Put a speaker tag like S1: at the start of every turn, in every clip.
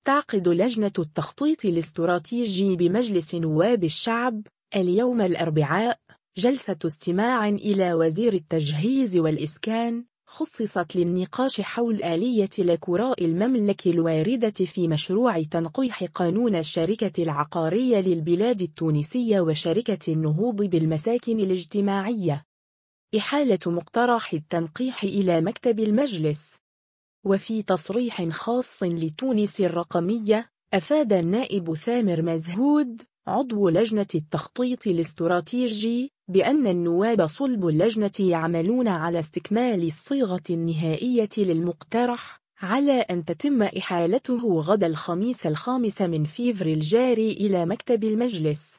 S1: تعقد لجنة التخطيط الاستراتيجي بمجلس نواب الشعب اليوم الأربعاء جلسة استماع إلى وزير التجهيز والإسكان خصصت للنقاش حول آلية لكراء المملكة الواردة في مشروع تنقيح قانون الشركة العقارية للبلاد التونسية وشركة النهوض بالمساكن الاجتماعية، إحالة مقترح التنقيح إلى مكتب المجلس. وفي تصريح خاص لتونس الرقمية، أفاد النائب ثامر مزهود عضو لجنة التخطيط الاستراتيجي بأن النواب صلب اللجنة يعملون على استكمال الصيغة النهائية للمقترح على أن تتم إحالته غدا الخميس 5 من فيفر الجاري إلى مكتب المجلس.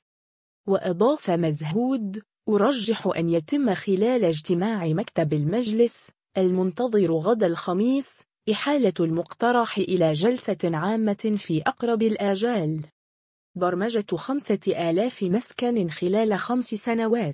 S1: وأضاف مزهود: أرجح أن يتم خلال اجتماع مكتب المجلس المنتظر غدا الخميس إحالة المقترح إلى جلسة عامة في أقرب الآجال. برمجة 5000 مسكن خلال 5 سنوات.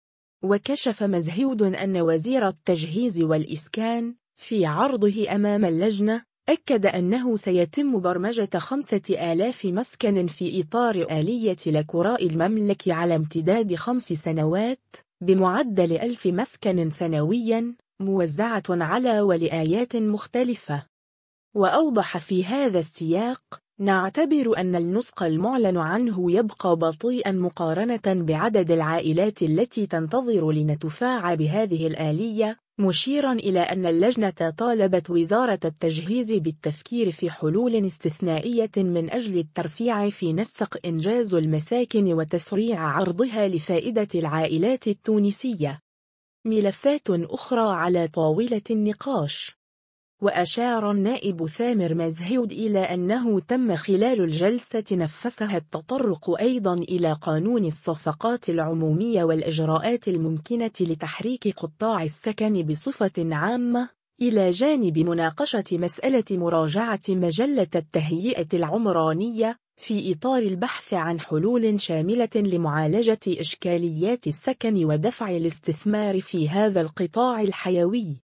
S1: وكشف مزهود أن وزير التجهيز والإسكان في عرضه أمام اللجنة أكد أنه سيتم برمجة 5000 مسكن في إطار آلية لكراء المملكة على امتداد 5 سنوات بمعدل 1000 مسكن سنوياً موزعة على ولايات مختلفة. وأوضح في هذا السياق: نعتبر أن النسق المعلن عنه يبقى بطيئا مقارنة بعدد العائلات التي تنتظر لنتفاعل بهذه الآلية، مشيرا إلى أن اللجنة طالبت وزارة التجهيز بالتفكير في حلول استثنائية من أجل الترفيع في نسق إنجاز المساكن وتسريع عرضها لفائدة العائلات التونسية. ملفات أخرى على طاولة النقاش. وأشار النائب ثامر مزهود إلى أنه تم خلال الجلسة نفسها التطرق أيضا إلى قانون الصفقات العمومية والإجراءات الممكنة لتحريك قطاع السكن بصفة عامة، إلى جانب مناقشة مسألة مراجعة مجلة التهيئة العمرانية في إطار البحث عن حلول شاملة لمعالجة إشكاليات السكن ودفع الاستثمار في هذا القطاع الحيوي.